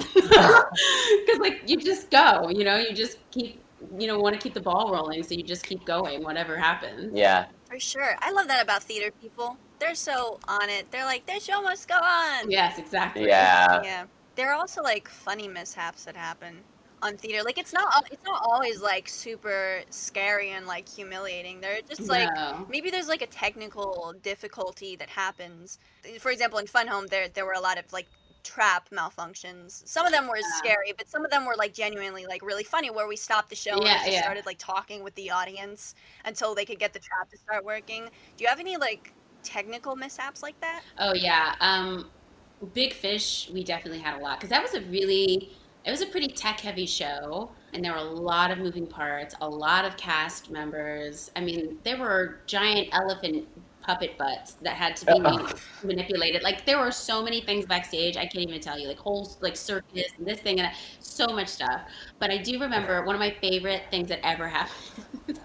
Speaker 4: Because, like, you just go, you know, you just keep, you know, want to keep the ball rolling. So you just keep going, whatever happens.
Speaker 5: Yeah.
Speaker 3: For sure. I love that about theater people. They're so on it. They're like, the show must go on.
Speaker 4: Yes, exactly.
Speaker 5: Yeah.
Speaker 3: Yeah. There are also like funny mishaps that happen on theater. Like it's not it's not always like super scary and like humiliating. They're just like
Speaker 4: No.
Speaker 3: maybe there's like a technical difficulty that happens. For example, in Fun Home there there were a lot of like trap malfunctions. Some of them were scary, but some of them were like genuinely like really funny where we stopped the show and
Speaker 4: Yeah,
Speaker 3: just
Speaker 4: yeah.
Speaker 3: started like talking with the audience until they could get the trap to start working. Do you have any like technical mishaps like that?
Speaker 4: Oh yeah, um, Big Fish. We definitely had a lot because that was a really, it was a pretty tech-heavy show, and there were a lot of moving parts, a lot of cast members. I mean, there were giant elephant puppet butts that had to be
Speaker 5: Uh-oh.
Speaker 4: manipulated. Like there were so many things backstage. I can't even tell you. Like whole like circus and this thing and that, so much stuff. But I do remember one of my favorite things that ever happened.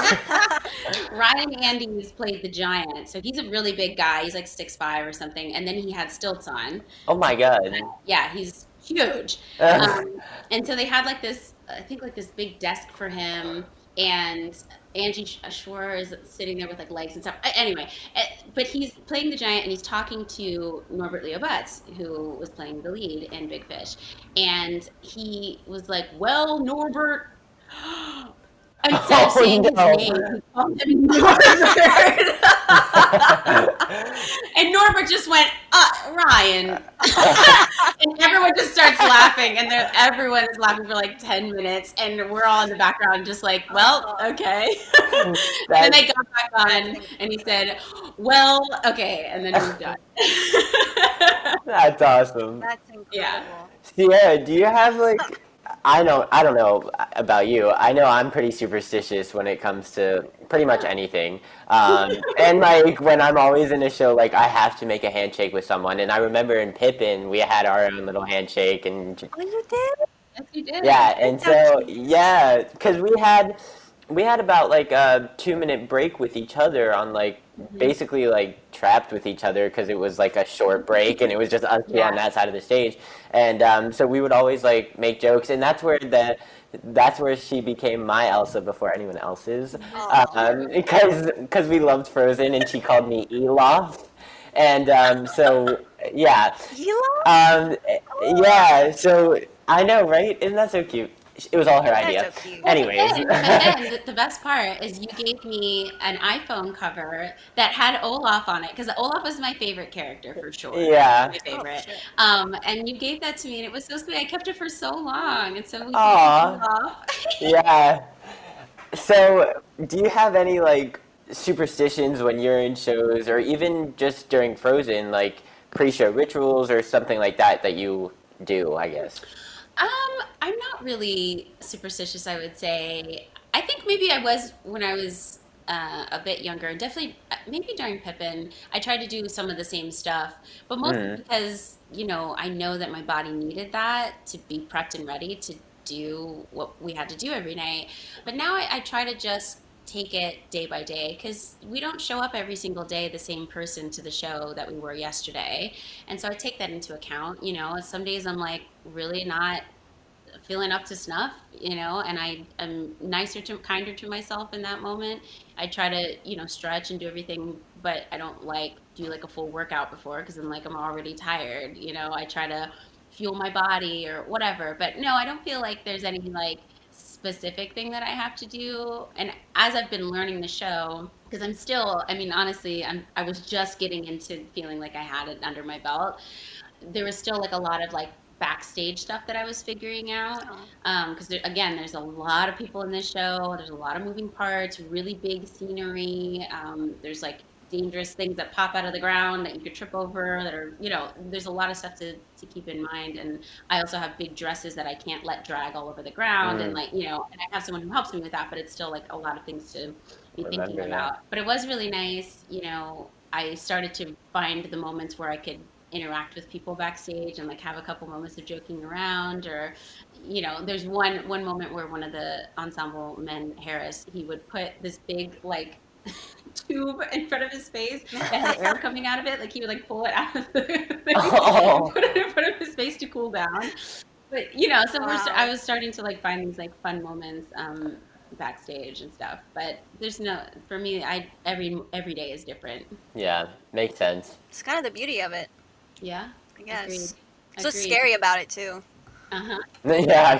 Speaker 4: Ryan Andes played the giant, so he's a really big guy. He's like six five or something, and then he had stilts on.
Speaker 5: Oh my god.
Speaker 4: Yeah, he's huge. Um, and so they had like this, I think like this big desk for him, and Angie Shore is sitting there with like legs and stuff. Uh, Anyway, uh, but he's playing the giant and he's talking to Norbert Leo Butz, who was playing the lead in Big Fish, and he was like, "Well, Norbert." Instead of
Speaker 5: Oh,
Speaker 4: saying
Speaker 5: no.
Speaker 4: his name, he called him Norbert. And Norbert just went, uh, Ryan. And everyone just starts laughing. And then everyone is laughing for like ten minutes. And we're all in the background just like, well, okay. And then they got back on and he said, well, okay. And then he was done.
Speaker 5: That's awesome.
Speaker 3: That's incredible.
Speaker 4: Yeah.
Speaker 5: Sierra, do you have like I know I don't know about you. I know I'm pretty superstitious when it comes to pretty much anything. Um, and like when I'm always in a show, like I have to make a handshake with someone. And I remember in Pippin, we had our own little handshake, and
Speaker 3: Oh, you did?
Speaker 4: Yes, you did.
Speaker 5: yeah, and so yeah, because we had we had about like a two minute break with each other on like basically like trapped with each other because it was like a short break and it was just us two on
Speaker 4: Yeah.
Speaker 5: that side of the stage, and um, so we would always like make jokes, and that's where the that's where she became my Elsa before anyone else's, um, because because we loved Frozen and she called me Olaf, and um, so yeah.
Speaker 3: You
Speaker 5: Um, yeah, so I know, right? Isn't that so cute? It was all her
Speaker 3: That's
Speaker 5: idea.
Speaker 3: so cute.
Speaker 5: Anyways.
Speaker 4: But then the, the best part is you gave me an iPhone cover that had Olaf on it because Olaf was my favorite character for sure.
Speaker 5: Yeah.
Speaker 4: My favorite.
Speaker 3: Oh, shit.
Speaker 4: Um, and you gave that to me and it was so sweet. I kept it for so long, and so we
Speaker 5: Aw.
Speaker 4: Olaf.
Speaker 5: Yeah. So, do you have any like superstitions when you're in shows, or even just during Frozen, like pre-show rituals or something like that that you do? I guess.
Speaker 4: Um, I'm not really superstitious, I would say. I think maybe I was when I was uh, a bit younger, and definitely uh, maybe during Pippin, I tried to do some of the same stuff, but mostly
Speaker 5: Mhm.
Speaker 4: because, you know, I know that my body needed that to be prepped and ready to do what we had to do every night. But now I, I try to just take it day by day because we don't show up every single day the same person to the show that we were yesterday. And so I take that into account. You know, some days I'm like really not feeling up to snuff, you know, and I am nicer to kinder to myself in that moment. I try to, you know, stretch and do everything, but I don't like do like a full workout before because I'm like I'm already tired, you know. I try to fuel my body or whatever. But no, I don't feel like there's any like specific thing that I have to do. And as I've been learning the show, because I'm still, I mean, honestly, I'm I was just getting into feeling like I had it under my belt. There was still like a lot of like backstage stuff that I was figuring out. Um, because there, again, there's a lot of people in this show. There's a lot of moving parts, really big scenery. Um, there's like dangerous things that pop out of the ground that you could trip over that are, you know, there's a lot of stuff to, to keep in mind. And I also have big dresses that I can't let drag all over the ground. Mm. And like, you know, and I have someone who helps me with that, but it's still like a lot of things to be Remember thinking about. That. But it was really nice. You know, I started to find the moments where I could interact with people backstage and like have a couple moments of joking around, or you know, there's one one moment where one of the ensemble men, Harris, he would put this big like tube in front of his face that had air coming out of it, like he would like pull it out of the thing oh. and put it in front of his face to cool down. But you know, so wow. we're, I was starting to like find these like fun moments um backstage and stuff, but there's no, for me, I every every day is different.
Speaker 5: Yeah, makes sense.
Speaker 3: It's kind of the beauty of it.
Speaker 4: Yeah,
Speaker 3: I guess.
Speaker 4: Agreed.
Speaker 3: So
Speaker 4: Agreed.
Speaker 3: scary about it too.
Speaker 4: Uh-huh.
Speaker 5: Yeah,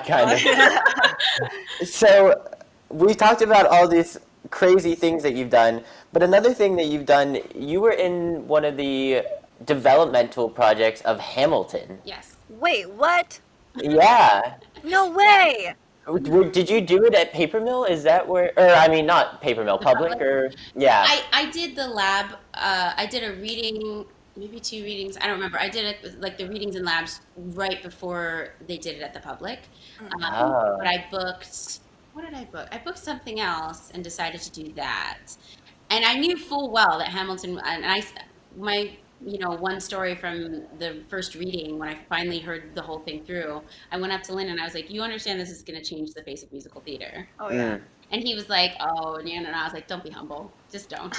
Speaker 5: kind of. So we talked about all these crazy things that you've done, but another thing that you've done, you were in one of the developmental projects of Hamilton.
Speaker 4: Yes.
Speaker 3: Wait, what?
Speaker 5: Yeah.
Speaker 3: No way.
Speaker 5: Did you do it at Paper Mill? Is that where, or I mean, not Paper Mill, Public, public? or, yeah.
Speaker 4: I, I did the lab, uh, I did a reading, maybe two readings, I don't remember. I did it, like the readings and labs right before they did it at the Public. Um, oh. But I booked, what did I book? I booked something else and decided to do that. And I knew full well that Hamilton, and I, my, you know, one story from the first reading, when I finally heard the whole thing through, I went up to Lynn and I was like, you understand this is going to change the face of musical theater.
Speaker 3: Oh, yeah.
Speaker 5: Mm.
Speaker 4: And he was like, oh, and I was like, don't be humble. Just don't.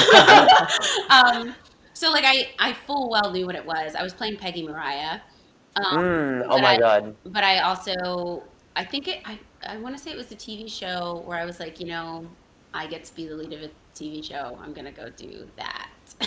Speaker 4: um, so, like, I, I full well knew what it was. I was playing Peggy Mariah. Um,
Speaker 5: mm. Oh, my
Speaker 4: I,
Speaker 5: God.
Speaker 4: But I also, I think it, I, I want to say it was a T V show where I was like, you know, I get to be the lead of a T V show. I'm going to go do that.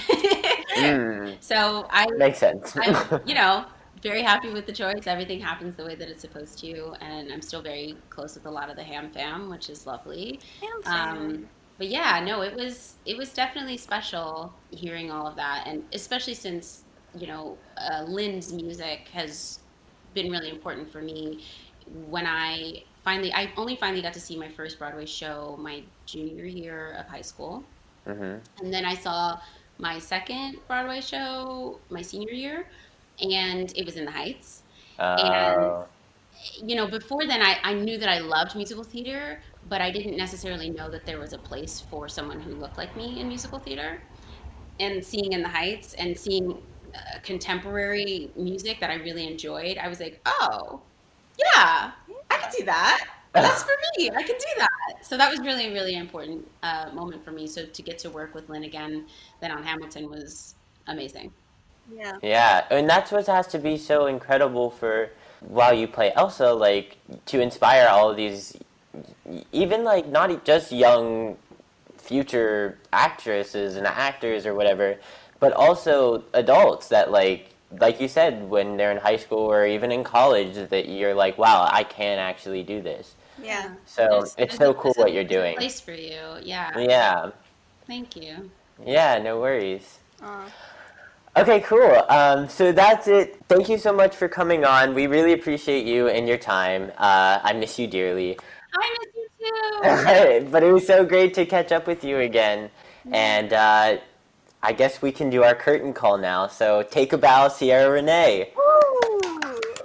Speaker 4: mm. So I
Speaker 5: makes sense.
Speaker 4: I'm, you know, very happy with the choice. Everything happens the way that it's supposed to, and I'm still very close with a lot of the Ham fam, which is lovely.
Speaker 3: Ham fam.
Speaker 4: Um, but yeah, no, it was it was definitely special hearing all of that, and especially since you know uh, Lynn's music has been really important for me. When I finally, I only finally got to see my first Broadway show my junior year of high school, mm-hmm. and then I saw my second Broadway show my senior year, and it was in the Heights. Oh. And, you know, before then I, I knew that I loved musical theater, but I didn't necessarily know that there was a place for someone who looked like me in musical theater. And seeing In the Heights and seeing uh, contemporary music that I really enjoyed, I was like, oh, yeah, I can do that. That's for me. I can do that. So that was really, really important uh, moment for me. So to get to work with Lynn again, then on Hamilton was amazing.
Speaker 3: Yeah.
Speaker 5: Yeah, and that's what has to be so incredible for while you play Elsa, like to inspire all of these, even like not just young future actresses and actors or whatever, but also adults that like. Like you said, when they're in high school or even in college, that you're like, wow, I can actually do this.
Speaker 3: Yeah.
Speaker 5: So
Speaker 4: there's,
Speaker 5: it's
Speaker 4: there's
Speaker 5: so
Speaker 4: a,
Speaker 5: cool what
Speaker 4: a,
Speaker 5: you're doing.
Speaker 4: Place for you, yeah.
Speaker 5: Yeah.
Speaker 4: Thank you.
Speaker 5: Yeah, no worries.
Speaker 3: Aww.
Speaker 5: Okay, cool. Um, so that's it. Thank you so much for coming on. We really appreciate you and your time. Uh, I miss you dearly.
Speaker 4: I miss you too.
Speaker 5: But it was so great to catch up with you again. Yeah. And uh, I guess we can do our curtain call now. So take a bow, Sierra Renee.
Speaker 3: Woo!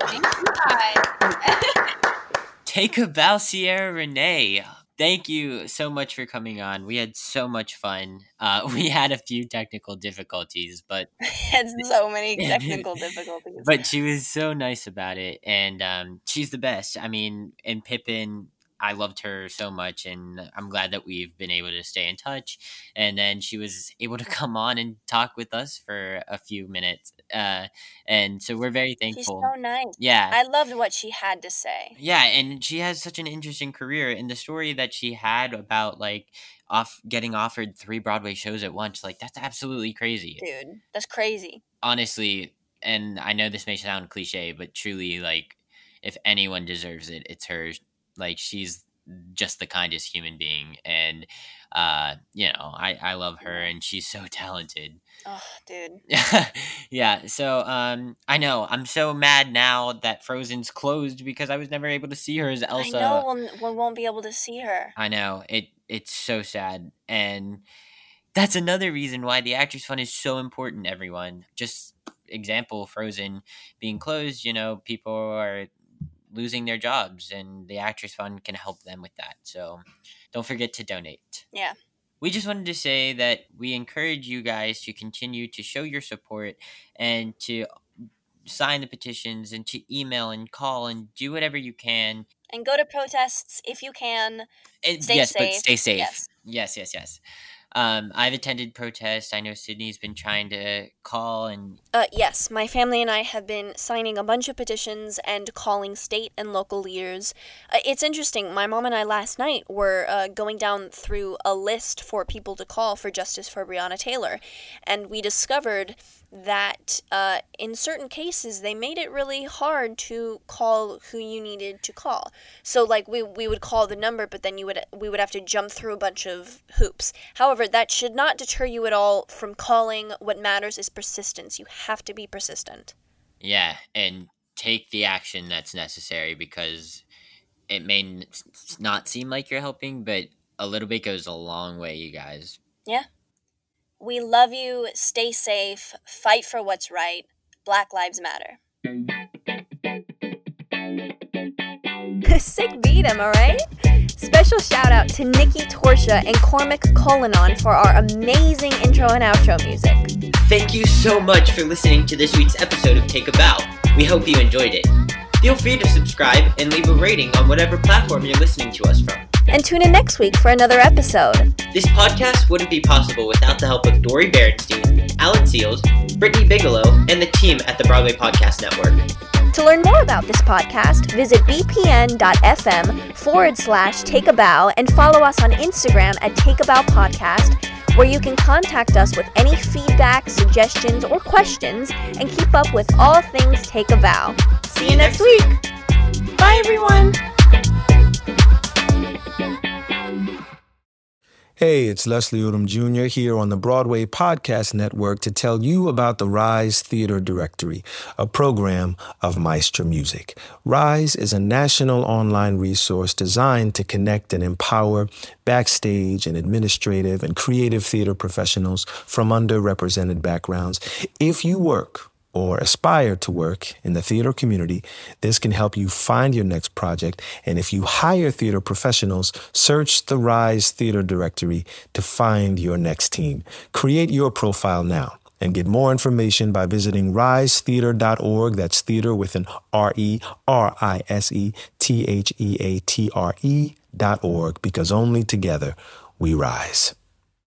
Speaker 2: Take a bow, Sierra Renee. Thank you so much for coming on. We had so much fun. Uh, we had a few technical difficulties, but
Speaker 3: had so many technical difficulties.
Speaker 2: But she was so nice about it, and um, she's the best. I mean, and Pippin, I loved her so much, and I'm glad that we've been able to stay in touch. And then she was able to come on and talk with us for a few minutes. Uh, and so we're very
Speaker 3: She's
Speaker 2: thankful.
Speaker 3: so nice.
Speaker 2: Yeah.
Speaker 3: I loved what she had to say.
Speaker 2: Yeah, and she has such an interesting career. And the story that she had about like off getting offered three Broadway shows at once, like that's absolutely crazy.
Speaker 3: Dude, that's crazy.
Speaker 2: Honestly, and I know this may sound cliche, but truly, like, if anyone deserves it, it's her. Like, she's just the kindest human being, and uh, you know, I I love her, and she's so talented.
Speaker 3: Oh, dude.
Speaker 2: Yeah, so um, I know I'm so mad now that Frozen's closed because I was never able to see her as Elsa.
Speaker 3: I know we'll, we won't be able to see her.
Speaker 2: I know it. It's so sad, and that's another reason why the Actors Fund is so important. Everyone, just example, Frozen being closed. You know, people are losing their jobs, and the Actors Fund can help them with that. So, don't forget to donate.
Speaker 3: Yeah.
Speaker 2: We just wanted to say that we encourage you guys to continue to show your support and to sign the petitions and to email and call and do whatever you can.
Speaker 3: And go to protests if you can.
Speaker 2: And,
Speaker 3: Stay
Speaker 2: yes,
Speaker 3: safe.
Speaker 2: but stay safe.
Speaker 3: Yes.
Speaker 2: Yes, yes, yes. Um, I've attended protests. I know Sydney's been trying to call and...
Speaker 3: Uh, yes, my family and I have been signing a bunch of petitions and calling state and local leaders. Uh, it's interesting. My mom and I last night were uh, going down through a list for people to call for justice for Breonna Taylor, and we discovered that uh, in certain cases they made it really hard to call who you needed to call. So like we we would call the number, but then you would we would have to jump through a bunch of hoops. However, that should not deter you at all from calling. What matters is persistence. You have to be persistent.
Speaker 2: Yeah, and take the action that's necessary, because it may n- not seem like you're helping, but a little bit goes a long way, you guys.
Speaker 3: Yeah. We love you. Stay safe. Fight for what's right. Black Lives Matter. Sick beat, am I right? Special shout out to Nikki Torsha and Cormac Colinon for our amazing intro and outro music.
Speaker 2: Thank you so much for listening to this week's episode of Take a Bow. We hope you enjoyed it. Feel free to subscribe and leave a rating on whatever platform you're listening to us from.
Speaker 3: And tune in next week for another episode.
Speaker 2: This podcast wouldn't be possible without the help of Dory Berenstein, Alan Seals, Brittany Bigelow, and the team at the Broadway Podcast Network.
Speaker 3: To learn more about this podcast, visit bpn.fm forward slash take a bow and follow us on Instagram at Take a Bow Podcast, where you can contact us with any feedback, suggestions, or questions and keep up with all things Take a Bow. See you next week. Bye, everyone.
Speaker 6: Hey, it's Leslie Odom Junior here on the Broadway Podcast Network to tell you about the Rise Theater Directory, a program of Maestra Music. Rise is a national online resource designed to connect and empower backstage and administrative and creative theater professionals from underrepresented backgrounds. If you work or aspire to work in the theater community, this can help you find your next project. And if you hire theater professionals, search the Rise Theater Directory to find your next team. Create your profile now and get more information by visiting rise theater dot org. That's theater with an R E R I S E T H E A T R E dot org, because only together we rise.